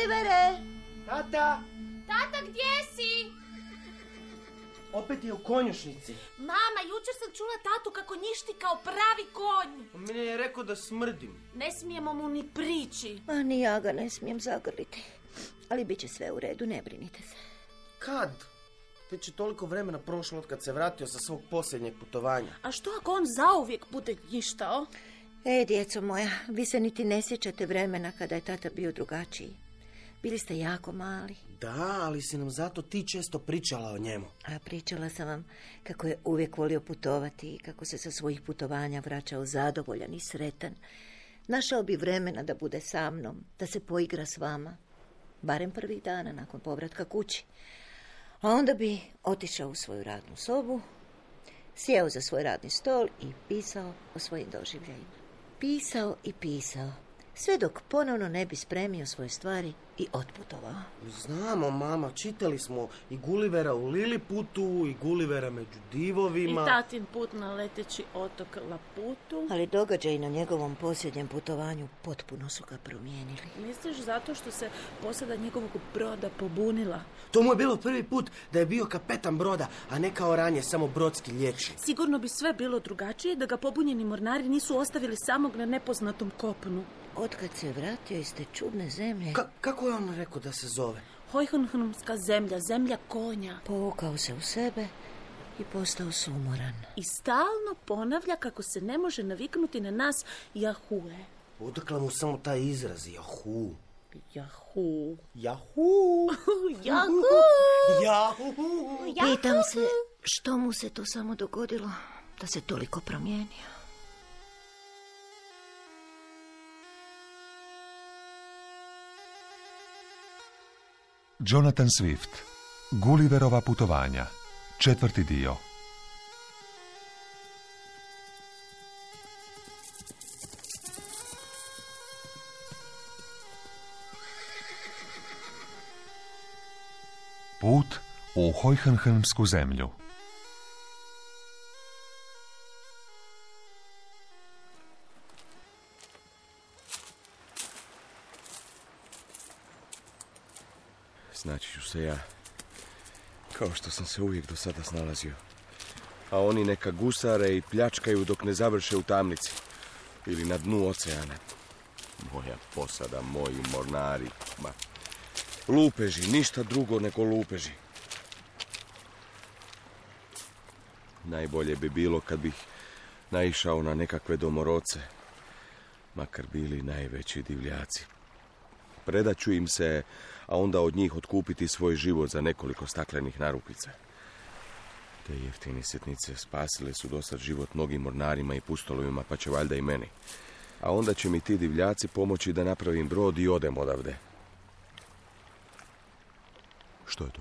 Gulivere! Tata! Tata, gdje si? Opet je u konjušnici. Mama, jučer sam čula tatu kako njišti kao pravi konj. Mene je rekao da smrdim. Ne smijemo mu ni prići. A ni ja ga ne smijem zagrliti. Ali bit će sve u redu, ne brinite se. Kad? Već je toliko vremena prošlo od kad se vratio sa svog posljednjeg putovanja. A što ako on zauvijek bude njištao? Djeco moja, vi se niti ne sjećate vremena kada je tata bio drugačiji. Bili ste jako mali. Da, ali si nam zato ti često pričala o njemu. A pričala sam vam kako je uvijek volio putovati i kako se sa svojih putovanja vraćao zadovoljan i sretan. Našao bi vremena da bude sa mnom, da se poigra s vama. Barem prvih dana nakon povratka kući. A onda bi otišao u svoju radnu sobu, sjeo za svoj radni stol i pisao o svojim doživljajima. Pisao i pisao, sve dok ponovno ne bi spremio svoje stvari i otputovao. Znamo, mama, čitali smo i Gulivera u Liliputu, i Gulivera među divovima. I tatin put na leteći otok Laputu. Ali događaji na njegovom posljednjem putovanju potpuno su ga promijenili. Misliš zato što se posada njegovog broda pobunila? To mu je bilo prvi put da je bio kapetan broda, a ne kao ranije samo brodski liječnik. Sigurno bi sve bilo drugačije da ga pobunjeni mornari nisu ostavili samog na nepoznatom kopnu. Otkad se vratio iz te čudne zemlje... Kako je on rekao da se zove? Hojhonhnomska zemlja, zemlja konja. Povukao se u sebe i postao sumoran. I stalno ponavlja kako se ne može naviknuti na nas Jahue. Odakle mu samo taj izraz, Jahu? Jahu. Jahu. Jahu. Jahu. Pitam se što mu se to samo dogodilo da se toliko promijenio. Jonathan Swift, Gulliverova putovanja, 4. dio. Put u Hojhonhnomsku zemlju. Snaći ću se ja, kao što sam se uvijek do sada snalazio. A oni neka gusare i pljačkaju dok ne završe u tamnici ili na dnu oceana. Moja posada, moji mornari, lupeži, ništa drugo nego lupeži. Najbolje bi bilo kad bih naišao na nekakve domorodce, makar bili najveći divljaci. Predat ću im se, a onda od njih otkupiti svoj život za nekoliko staklenih narupica. Te jeftine sitnice spasile su dosad život mnogim mornarima i pustolovima, pa će valjda i meni. A onda će mi ti divljaci pomoći da napravim brod i odem odavde. Što je to?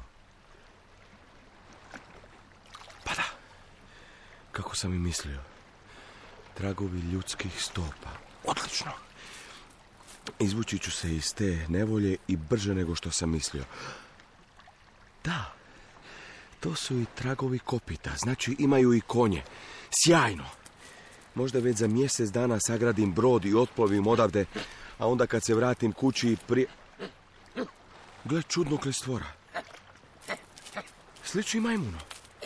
Pa da, kako sam i mislio. Tragovi ljudskih stopa. Odlično. Izvući ću se iz te nevolje i brže nego što sam mislio. Da, to su i tragovi kopita, znači imaju i konje. Sjajno. Možda već za mjesec dana sagradim brod i otplovim odavde, a onda kad se vratim kući Gle čudnog li stvora. Sliči majmuno.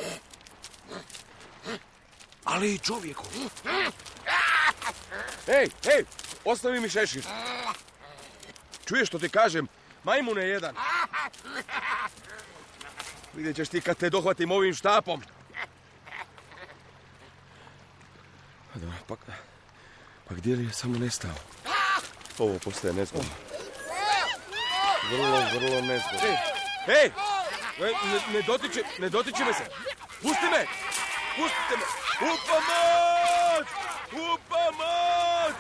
Ali i čovjeku. Ej, ostavi mi šešir. Čuješ što ti kažem? Majmune jedan. Vidjet ćeš ti kad te dohvatim ovim štapom. Pa gdje li je samo nestao? Ovo postaje nezgodno. Vrlo nezgodno. Ej! Ne dotiči me se! Pusti me! Pustite me! U pomoć! U pomoć!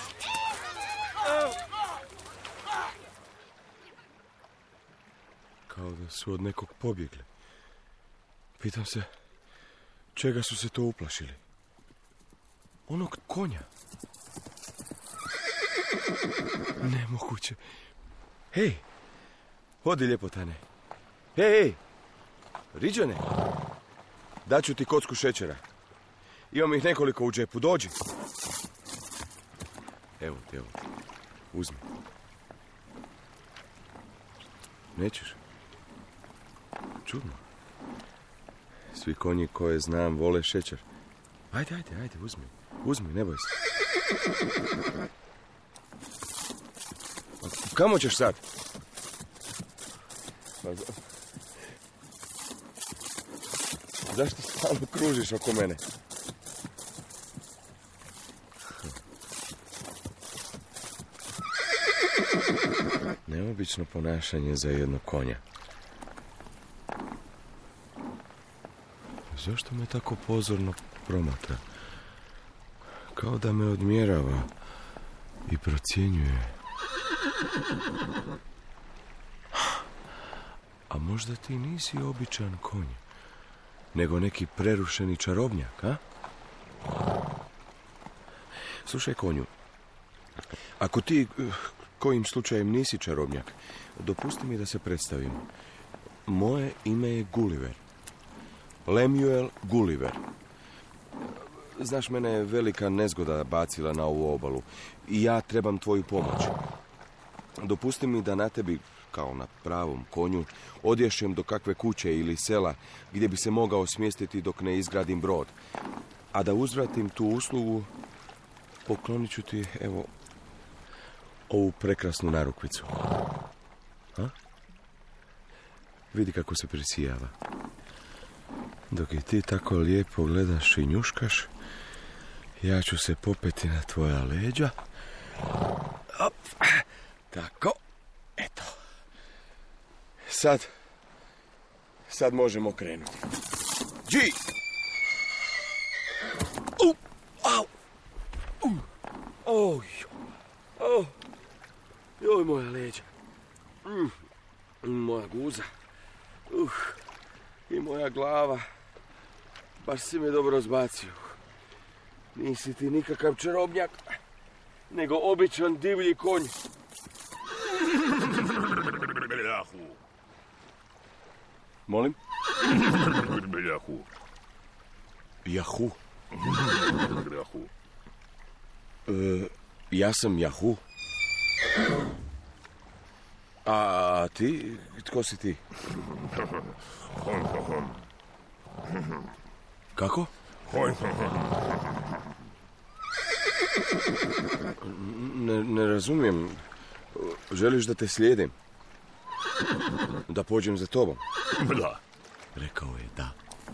Kao da su od nekog pobjegli. Pitam se, čega su se to uplašili? Onog konja. Nemoguće. Hej, odi ljepotane. Hej, Riđane, daću ti kocku šećera. Imam ih nekoliko u džepu, dođi. Evo ti, uzmi. Nećeš? Čudno. Svi konji koje znam vole šećer. Ajde, uzmi, ne boj se. Kamo ćeš sad? Zašto stalno kružiš oko mene? Neobično ponašanje za jednog konja. Zašto me tako pozorno promatra? Kao da me odmjerava i procjenjuje. A možda ti nisi običan konj, nego neki prerušeni čarobnjak, a? Slušaj, konju, ako ti kojim slučajem nisi čarobnjak, dopusti mi da se predstavim. Moje ime je Gulliver. Lemuel Gulliver. Znaš, mene je velika nezgoda bacila na ovu obalu i ja trebam tvoju pomoć. Dopusti mi da na tebi, kao na pravom konju, odješćem do kakve kuće ili sela gdje bi se mogao smjestiti dok ne izgradim brod. A da uzvratim tu uslugu, poklonit ću ti, evo, ovu prekrasnu narukvicu. A? Vidi kako se presijava. Dok i ti tako lijepo gledaš i njuškaš, ja ću se popeti na tvoja leđa. Op, tako, eto. Sad možemo krenuti. Dži! Au! Joj, moja leđa. Moja guza. I moja glava. Baš si me dobro zbacio. Nisi ti nikakav čarobnjak, nego običan divlji konj. Molim? Jahu. Ja sam Jahu. A ti? Tko si ti? Kako? Ne razumijem. Želiš da te slijedim? Da pođem za tobom? Da. Rekao je da.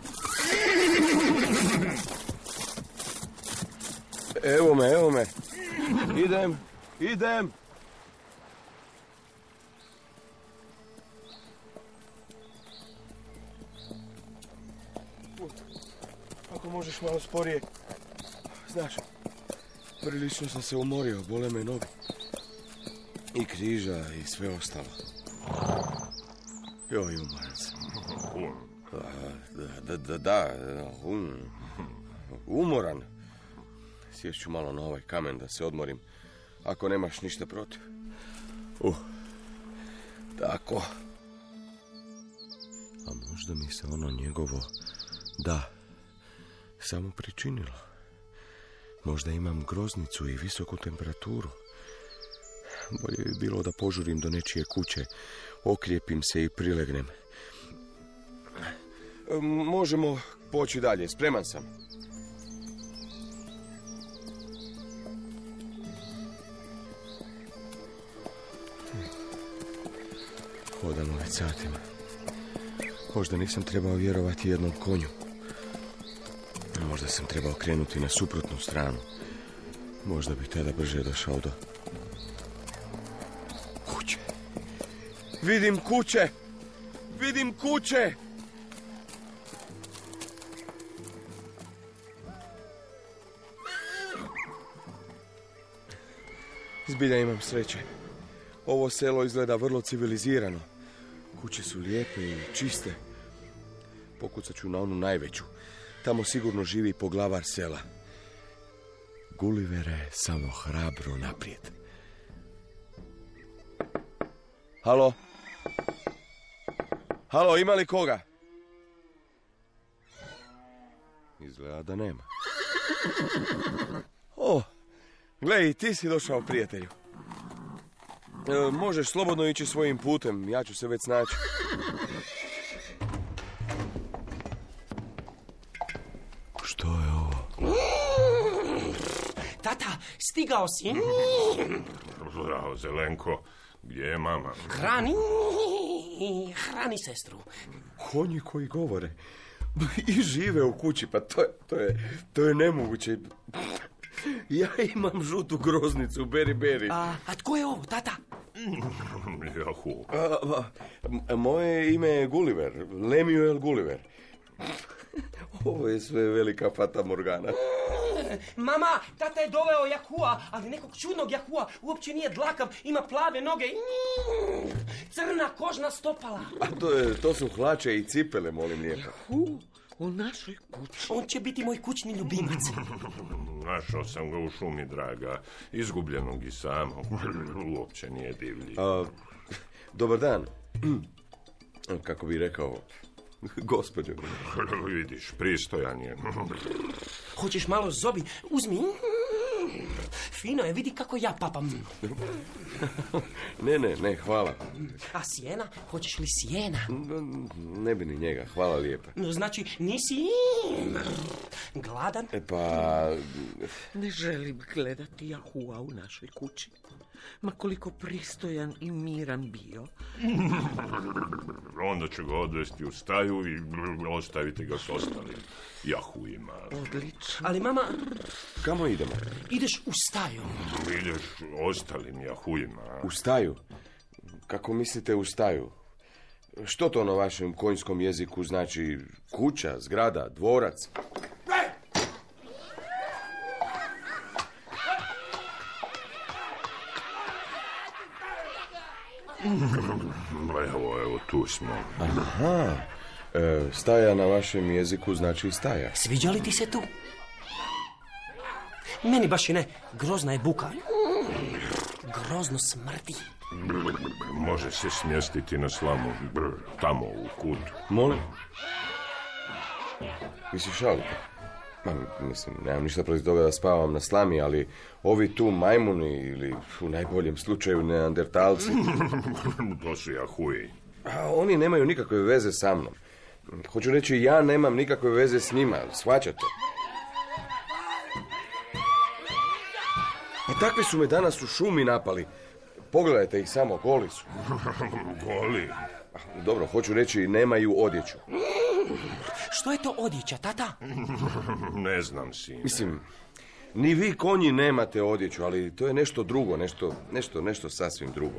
Evo me. Idem. Ako možeš malo sporije. Znaš, prilično sam se umorio, bole me noge. I križa i sve ostalo. Joj, umoran sam. Umoran. Sješću malo na ovaj kamen da se odmorim, ako nemaš ništa protiv. Tako. A možda mi se ono njegovo da samo pričinilo. Možda imam groznicu i visoku temperaturu. Bolje bi bilo da požurim do nečije kuće, okrijepim se i prilegnem. Možemo poći dalje, spreman sam. Hodamo već satima. Možda nisam trebao vjerovati jednom konju. Možda sam trebao krenuti na suprotnu stranu. Možda bi tada brže došao do kuće. Vidim kuće! Zbilja imam sreće. Ovo selo izgleda vrlo civilizirano. Kuće su lijepe i čiste. Pokucat ću na onu najveću. Tamo sigurno živi poglavar sela. Gullivere, samo hrabro naprijed. Halo, ima li koga? Izgleda da nema. Gle, i ti si došao, prijatelju. Možeš slobodno ići svojim putem, ja ću se već snaći. Što je ovo? Tata, stigao si. Zdravo, Zelenko. Gdje je mama? Hrani sestru. Konji koji govore i žive u kući, pa to je nemoguće. Ja imam žutu groznicu, beri. A tko je ovo, tata? Jahu. Moje ime je Gulliver, Lemuel Gulliver. Ovo je sve velika fata morgana. Mama, tata je doveo Jahua, ali nekog čudnog Jahua, uopće nije dlakav, ima plave noge i crna kožna stopala. A to su hlače i cipele, molim lijepo. U našoj kući. On će biti moj kućni ljubimac. Našao sam ga u šumi, draga. Izgubljenog i samog. Uopće nije divlji. Dobar dan. Kako bi rekao, gospođo. Vidiš, pristojan je. Hoćeš malo zobi? Uzmi. Fino je, vidi kako ja papam. Ne, hvala. A sjena? Hoćeš li sjena? Ne bi ni njega, hvala lijepa. Znači, nisi gladan? Ne želim gledati Jahua u našoj kući. Ma koliko pristojan i miran bio. Onda ću ga odvesti u staju i ostavite ga s ostalim Jahuima. Odlično. Ali mama... Kamo idemo? Ideš u staju. Ideš ostalim Jahuima. U staju? Kako mislite u staju? Što to na vašem konjskom jeziku znači kuća, zgrada, dvorac? Evo, tu smo. Aha, staja na vašem jeziku znači staja. Sviđa li ti se tu? Meni baš i ne, grozna je buka. Grozno smrti. Može se smjestiti na slamu, tamo u kutu. Molim? Misliš šalite? Mislim, nemam ništa protiv toga da spavam na slami, ali ovi tu majmuni ili u najboljem slučaju neandertalci... To su Jahuji. A oni nemaju nikakve veze sa mnom. Hoću reći, ja nemam nikakve veze s njima, shvaćate? A takvi su me danas u šumi napali. Pogledajte ih samo, goli su. Goli? Dobro, hoću reći, nemaju odjeću. Što je to odjeća, tata? Ne znam, sine. Mislim, ni vi konji nemate odjeću, ali to je nešto drugo, nešto sasvim drugo.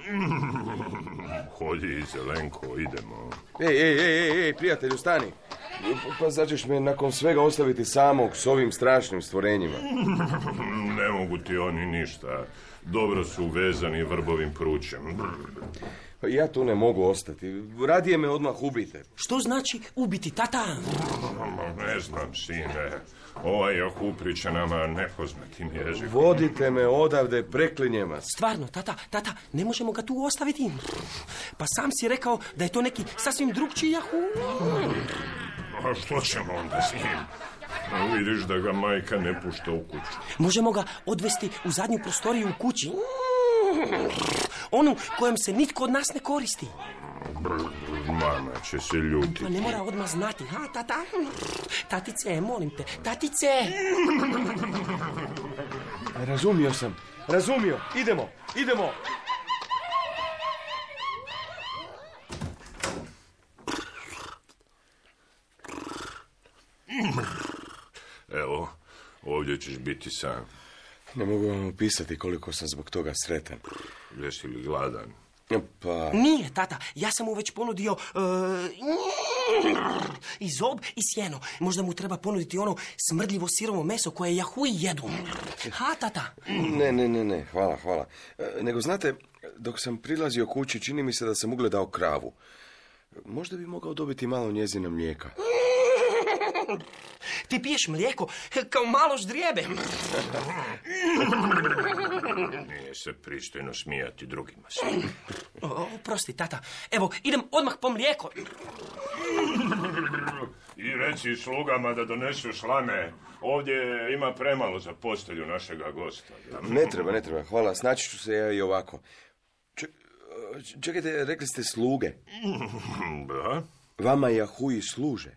Hodi, Zelenko, idemo. Ej, prijatelju, stani. Pa zar ćeš me nakon svega ostaviti samog s ovim strašnim stvorenjima? Ne mogu ti oni ništa. Dobro su vezani vrbovim prućem. Ja tu ne mogu ostati. Radije me odmah ubite. Što znači ubiti, tata? Ne znam, sine. Ovaj Jahu priča nama nepoznatim jezikom. Vodite me odavde, preklinjem vas. Stvarno, tata, ne možemo ga tu ostaviti. Pa sam si rekao da je to neki sasvim drugčiji Jahu. A što ćemo onda s njim? Vidiš da ga majka ne pušta u kuću. Možemo ga odvesti u zadnju prostoriju u kući. Onu kojom se nitko od nas ne koristi. Mama će se ljuti. Pa ne mora odmah znati, ha, tata? Tatice, molim te, tatice! Razumio. Idemo. Evo, ovdje ćeš biti sam. Ne mogu vam opisati koliko sam zbog toga sretan. Jesi li gladan? Pa... Nije, tata, ja sam mu već ponudio i zob i sjeno. Možda mu treba ponuditi ono smrdljivo sirovo meso koje Jahuji jedu. Ha, tata? Ne, hvala. Nego znate, dok sam prilazio kući, čini mi se da sam ugledao kravu. Možda bi mogao dobiti malo njezina mlijeka. Ti piješ mlijeko kao malo ždrijebe. Nije se pristojno smijati drugima. Prosti, tata. Evo, idem odmah po mlijeko. I reci slugama da donesu slame. Ovdje ima premalo za postelju našega gosta. Ne treba. Hvala, snaći ću se ja i ovako. Čekajte, rekli ste sluge. Da? Vama Jahuji služe.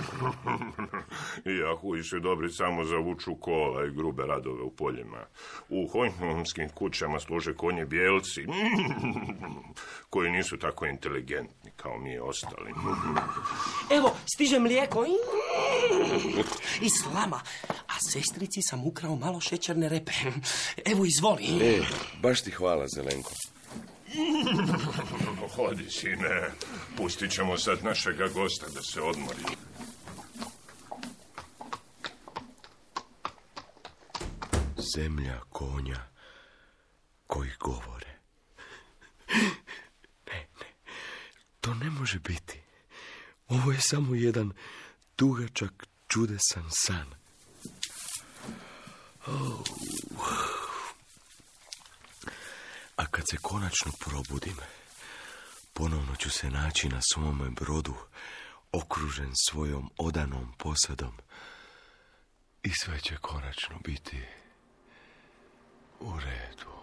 Jahuji su dobri samo za vuču kola i grube radove u poljima. U hojnhumskim kućama služe konje bijelci, koji nisu tako inteligentni kao mi ostali. Evo, stiže mlijeko i slama. A sestrici sam ukrao malo šećerne repe. Evo, izvoli. Baš ti hvala, Zelenko. Hodi, sine. Pustit ćemo sad našega gosta da se odmori. Zemlja konja koji govore. Ne, to ne može biti. Ovo je samo jedan dugačak, čudesan san. A kad se konačno probudim, ponovno ću se naći na svome brodu, okružen svojom odanom posadom. I sve će konačno biti u redu.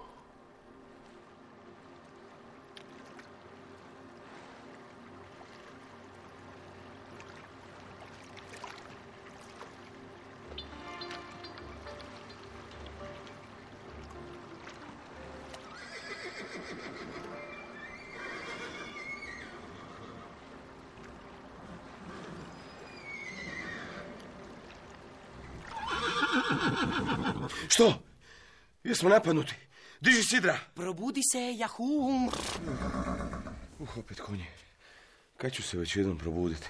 Što? Jesmo napadnuti? Diži sidra! Probudi se, Jahu! Opet konje. Kad ću se već jednom probuditi?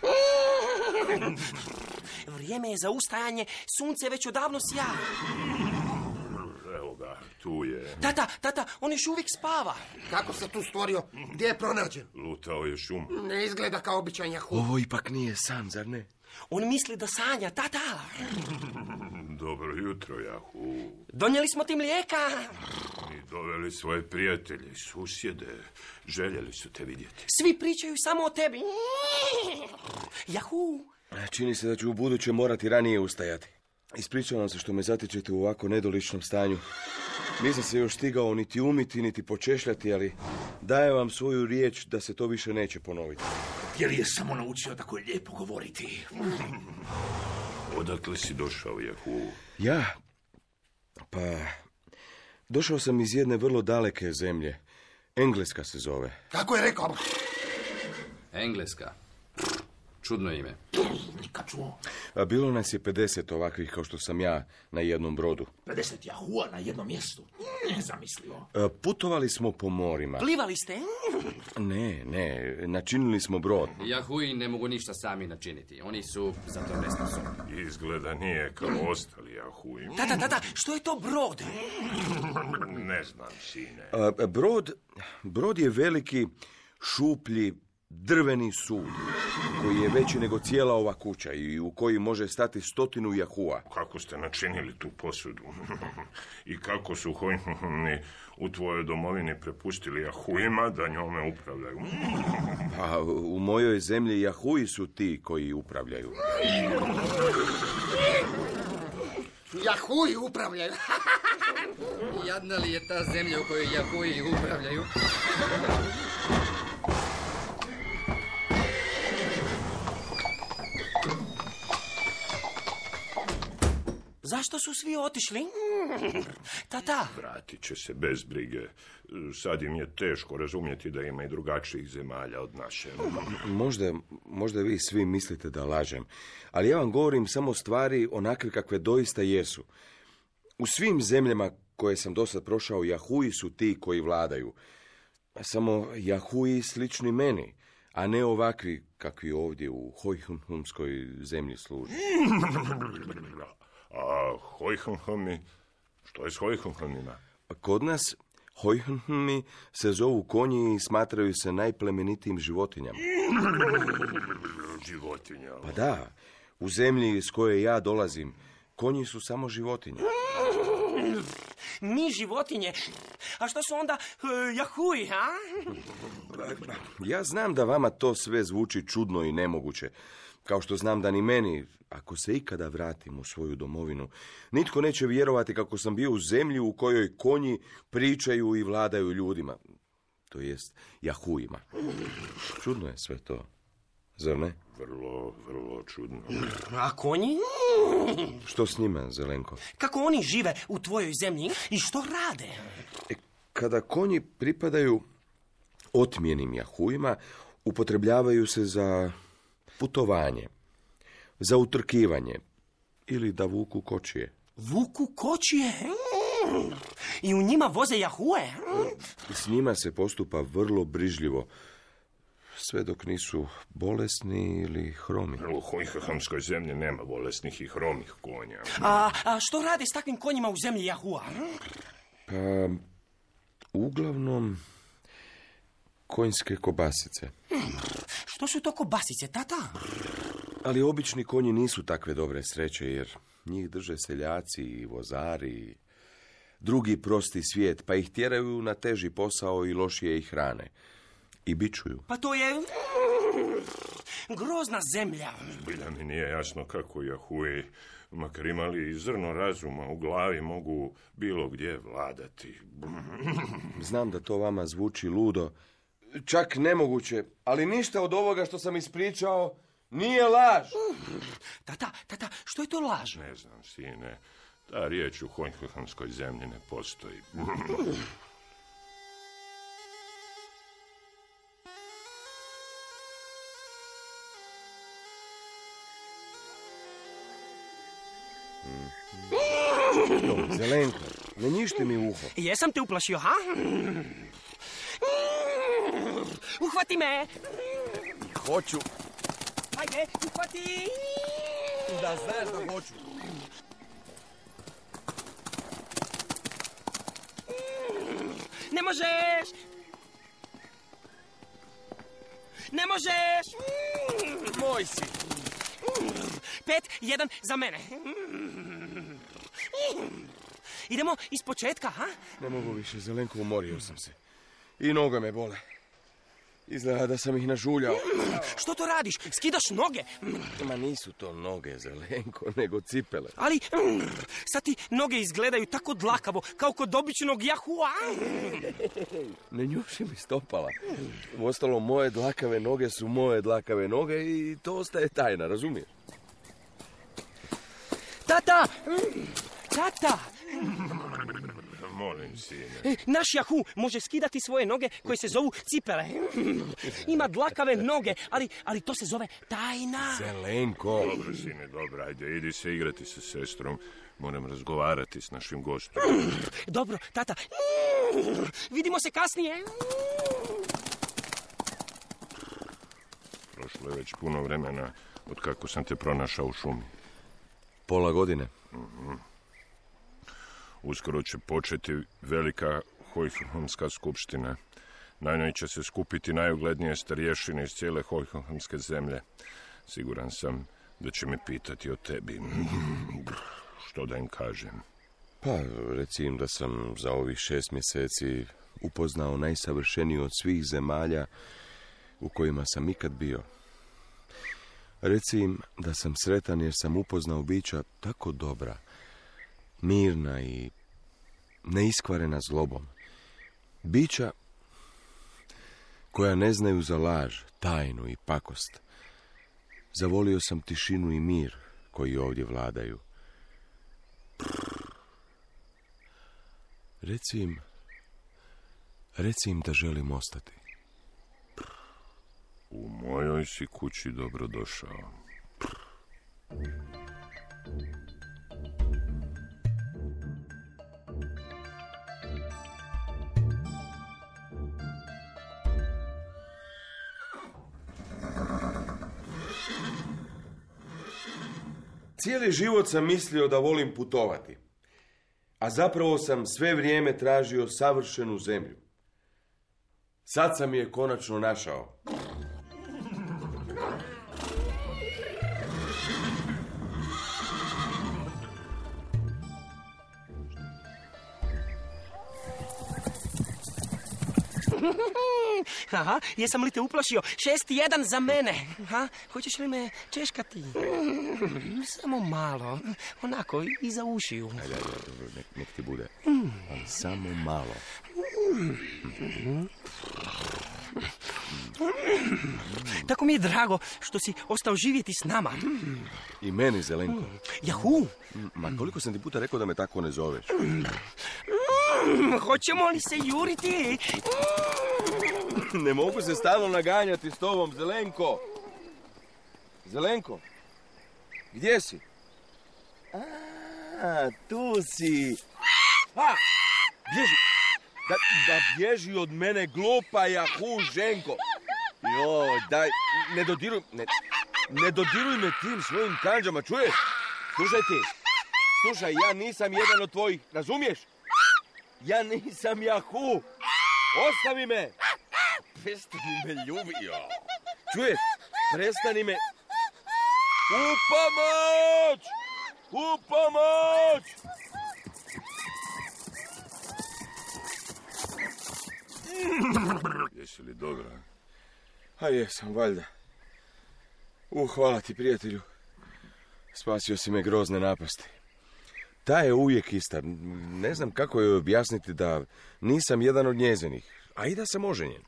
Vrijeme je za ustajanje, sunce već odavno sja. Evo ga, tu je. Tata, on još uvijek spava. Kako se tu stvorio? Gdje je pronađen? Lutao je šum. Ne izgleda kao običan Jahu. Ovo ipak nije san, zar ne? On misli da sanja, tata. Dobro jutro, Jahu. Donijeli smo ti mlijeka. I doveli svoje prijatelje i susjede. Željeli su te vidjeti. Svi pričaju samo o tebi. Jahu. Čini se da ću u buduće morati ranije ustajati. Ispričavam se što me zatičete u ovako nedoličnom stanju. Nisam se još stigao niti umiti, niti počešljati, ali dajem vam svoju riječ da se to više neće ponoviti. Jer je samo naučio tako lijepo govoriti. Odakle si došao, Jahu? Ja? Pa, došao sam iz jedne vrlo daleke zemlje. Engleska se zove. Kako je rekao? Engleska. Čudno ime. Nikad čuo. A bilo nas je 50 ovakvih kao što sam ja na jednom brodu. 50 Jahua na jednom mjestu. Nezamislivo. Putovali smo po morima. Plivali ste? Ne, načinili smo brod. Jahui ne mogu ništa sami načiniti. Oni su za to nesposobni. Izgleda nije kao ostali Jahui. Tata, što je to brod? Ne znam, sine. Brod je veliki, šuplji, drveni sud, koji je veći nego cijela ova kuća i u koji može stati 100 Jahua. Kako ste načinili tu posudu? I kako su Hojnhumni u tvojoj domovini prepustili Jahuima da njome upravljaju? Pa u mojoj zemlji Jahui su ti koji upravljaju. Jahui upravljaju. Jadna li je ta zemlja u kojoj Jahui upravljaju? Zašto su svi otišli? Tata. Vratit će se bez brige. Sad im je teško razumjeti da ima i drugačijih zemalja od naše. Možda vi svi mislite da lažem, ali ja vam govorim samo stvari onakve kakve doista jesu. U svim zemljama koje sam do sad prošao, Jahui su ti koji vladaju. Samo Jahui slični meni, a ne ovakvi kakvi ovdje u Hojhumskoj zemlji služe. A Hojhumhmi? Što je s Hojhumhmima? Kod nas Hojhumhmi se zovu konji i smatraju se najplemenitijim životinjama. Životinja? Pa da, u zemlji iz koje ja dolazim, konji su samo životinje. Mi životinje? A što su onda Jahui, a? Ja znam da vama to sve zvuči čudno i nemoguće. Kao što znam da ni meni, ako se ikada vratim u svoju domovinu, nitko neće vjerovati kako sam bio u zemlji u kojoj konji pričaju i vladaju ljudima. to jest jahuima. Čudno je sve to, zar ne? Vrlo, vrlo čudno. A konji? Što s njima, Zelenko? Kako oni žive u tvojoj zemlji i što rade? Kada konji pripadaju otmjenim jahuima, upotrebljavaju se za putovanje, za utrkivanje ili da vuku kočije. Vuku kočije? I u njima voze jahue? S njima se postupa vrlo brižljivo, sve dok nisu bolesni ili hromi. U Hojhamskoj zemlji nema bolesnih i hromih konja. A što rade s takvim konjima u zemlji jahua? Pa, uglavnom, konjske kobasice. Što su to kobasice, tata? Ali obični konji nisu takve dobre sreće, jer njih drže seljaci i vozari i drugi prosti svijet, pa ih tjeraju na teži posao i lošije ih hrane. I bičuju. Pa to je grozna zemlja. Zbilja mi nije jasno kako jahuji, makar imali i zrno razuma u glavi, mogu bilo gdje vladati. Znam da to vama zvuči ludo, čak nemoguće, ali ništa od ovoga što sam ispričao nije laž. Tata, što je to laž? Ne znam, sine, ta riječ u Hojhamskoj zemlji ne postoji. Zelenko, ne njišti mi uho. Jesam te uplašio, ha? Uhvati me! Hoću. Ajde, uhvati! Da znaš da hoću. Ne možeš! Ne možeš! Moj si. 5-1 za mene. Idemo iz početka, ha? Ne mogu više, Zelenko, umorio sam se. I noge me bole. Izgleda da sam ih nažuljao. Što to radiš? Skidaš noge? Ma nisu to noge, Zelenko, nego cipele. Ali sad ti noge izgledaju tako dlakavo, kao kod običnog jahua. Ne njuši mi stopala. Uostalom, moje dlakave noge su moje dlakave noge i to ostaje tajna, razumiješ? Tata! Molim, sine. Naš jahu može skidati svoje noge koje se zovu cipele. Ima dlakave noge, ali to se zove tajna. Zelenko. Dobro, sine, dobro, ajde, idi se igrati sa sestrom. Moram razgovarati s našim gostom. Dobro, tata. Vidimo se kasnije. Prošlo je već puno vremena od kako sam te pronašao u šumi. Pola godine. Uskoro će početi velika Hojhamska skupština. Na njoj će se skupiti najuglednije starješine iz cijele Hojhamske zemlje. Siguran sam da će me pitati o tebi. Što da im kažem? Pa, recim da sam za ovih 6 mjeseci upoznao najsavršeniju od svih zemalja u kojima sam ikad bio. Recim da sam sretan jer sam upoznao bića tako dobra, mirna i neiskvarena zlobom. Bića koja ne znaju za laž, tajnu i pakost. Zavolio sam tišinu i mir koji ovdje vladaju. Recim da želim ostati. U mojoj si kući dobrodošao. Cijeli život sam mislio da volim putovati, a zapravo sam sve vrijeme tražio savršenu zemlju. Sad sam je konačno našao. Aha, jesam li te uplašio? 6-1 za mene. Ha? Hoćeš li me češkati? Samo malo. Onako, iza ušiju. Ajde, nek ti bude. Ali samo malo. Tako mi je drago što si ostao živjeti s nama. I meni, Zelenko. Jahu! Ma koliko sam ti puta rekao da me tako ne zoveš? Hoćemo li se juriti? Ne mogu se stalno naganjati s tobom, Zelenko. Zelenko, gdje si? A, tu si. A, bježi. Da bježi od mene, glupa jahu, ženko. Joj, daj, ne dodiruj me tim svojim kanđama, čuješ? Slušaj, ja nisam jedan od tvojih, razumiješ? Ja nisam jahu. Ostavi me. Prestani me ljubio. Čuješ? Prestani me. U pomoć! U pomoć! Jesi li dobra? A jesam, valjda. Hvala ti, prijatelju. Spasio si me grozne napasti. Ta je uvijek ista. Ne znam kako joj objasniti da nisam jedan od njezinih. A i da sam oženjen.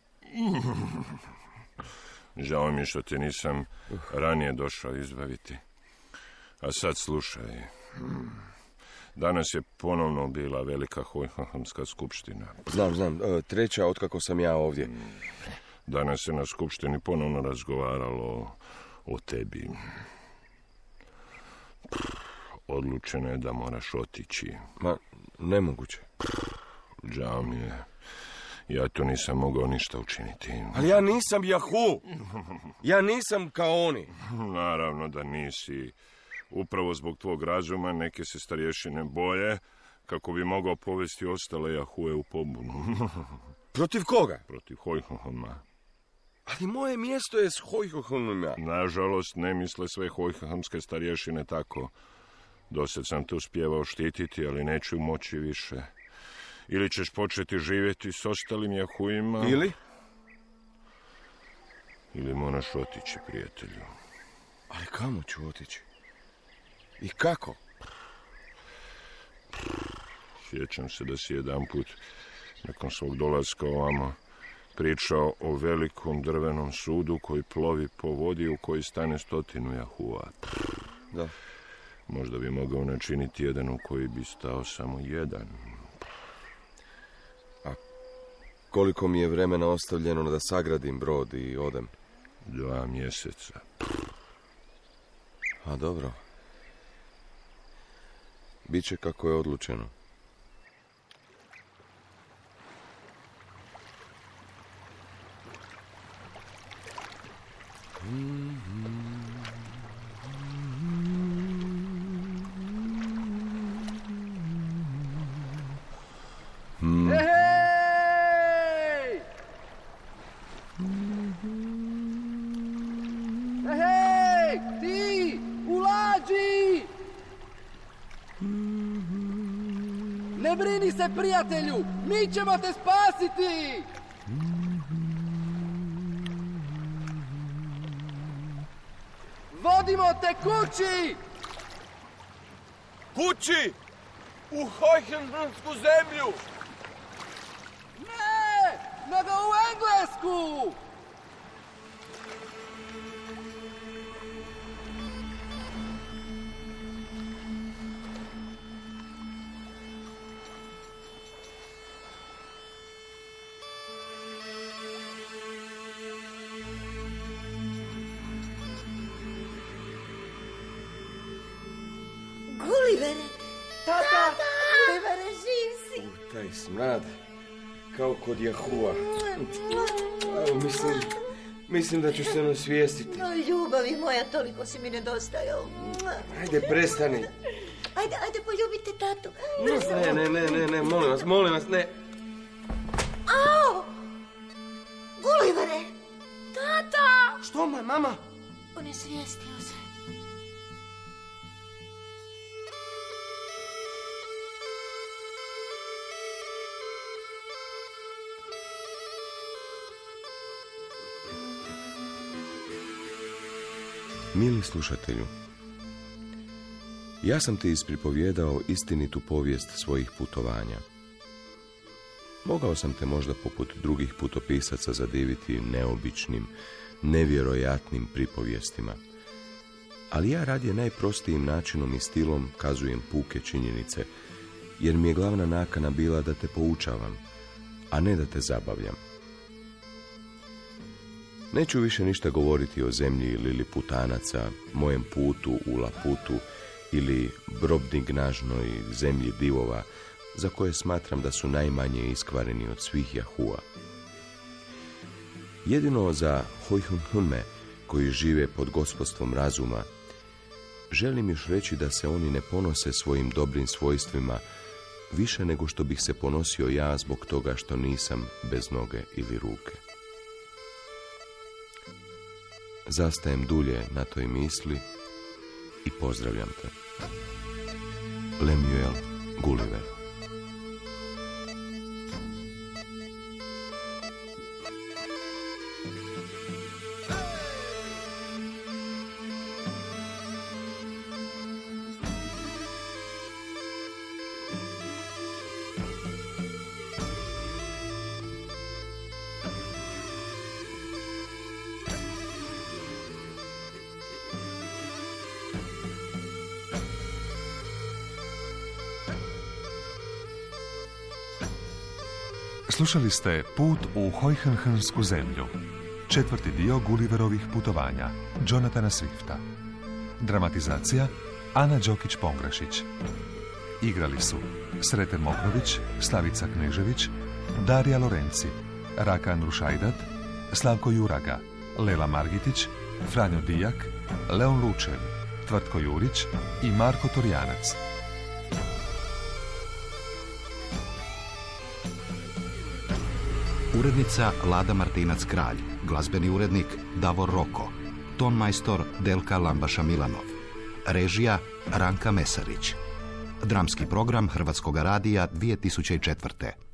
Žao mi što te nisam ranije došao izbaviti. A sad slušaj. Danas je ponovno bila velika Hojhamska skupština. Znam. Treća otkako sam ja ovdje. Danas se na skupštini ponovno razgovaralo o tebi. Odlučeno je da moraš otići. Ma, nemoguće. Žao mi je. Ja to nisam mogao ništa učiniti. Ali ja nisam jahu. Ja nisam kao oni. Naravno da nisi. Upravo zbog tvog razuma neke se starješine boje kako bi mogao povesti ostale jahue u pobunu. Protiv koga? Protiv Hojhama. Ali moje mjesto je s Hojhamima. Nažalost, ne misle sve Hojhamske starješine tako. Dosad sam te uspjevao štititi, ali neću moći više. Ili ćeš početi živjeti s ostalim jahuima... Ili moraš otići, prijatelju. Ali kamo ću otići? I kako? Sjećam se da si jedanput, nakon svog dolaska ovamo, pričao o velikom drvenom sudu koji plovi po vodi u koji stane 100 jahua. Da. Možda bi mogao načiniti jedan u koji bi stao samo jedan. A koliko mi je vremena ostavljeno da sagradim brod i odem? 2 mjeseca. A dobro. Biće kako je odlučeno. Hej, ti, ulađi! Ne brini se, prijatelju, mi ćemo te spasiti! Vodimo te kući! Kući! U Hojhamsku zemlju! Ne, nego u Englesku! Gullivere! Tata! Gullivere, živ si! Taj smrad, kao kod jahua. Mislim da ću se nasvijestiti. No, ljubavi moja, toliko si mi nedostajao. Ajde, prestani. Ajde, poljubite tatu. Ne, molim vas, ne. Au! Gullivere! Tata! Što, mama? Onesvijestio se. Mili slušatelju, ja sam ti ispripovjedao istinitu povijest svojih putovanja. Mogao sam te možda poput drugih putopisaca zadiviti neobičnim, nevjerojatnim pripovjestima. Ali ja radije najprostijim načinom i stilom kazujem puke činjenice, jer mi je glavna nakana bila da te poučavam, a ne da te zabavljam. Neću više ništa govoriti o zemlji Liliputanaca, mojem putu u Laputu ili Brobdingnažnoj zemlji divova, za koje smatram da su najmanje iskvareni od svih Jahua. Jedino za Hojhunhunme, koji žive pod gospodstvom razuma, želim još reći da se oni ne ponose svojim dobrim svojstvima više nego što bih se ponosio ja zbog toga što nisam bez noge ili ruke. Zastajem dulje na toj misli i pozdravljam te. Lemuel Gulliver. Slušali ste Put u Hojhunhunsku zemlju, 4. dio Gulliverovih putovanja, Jonathana Swifta. Dramatizacija Ana Đokić-Pongrašić. Igrali su Sreten Mokrović, Slavica Knežević, Darija Lorenci, Rakan Rušajdat, Slavko Juraga, Lela Margitić, Franjo Dijak, Leon Lučev, Tvrtko Jurić i Marko Torjanac. Urednica Lada Martinac-Kralj, glazbeni urednik Davor Roko, tonmajstor Delka Lambaša-Milanov, režija Ranka Mesarić. Dramski program Hrvatskoga radija 2004.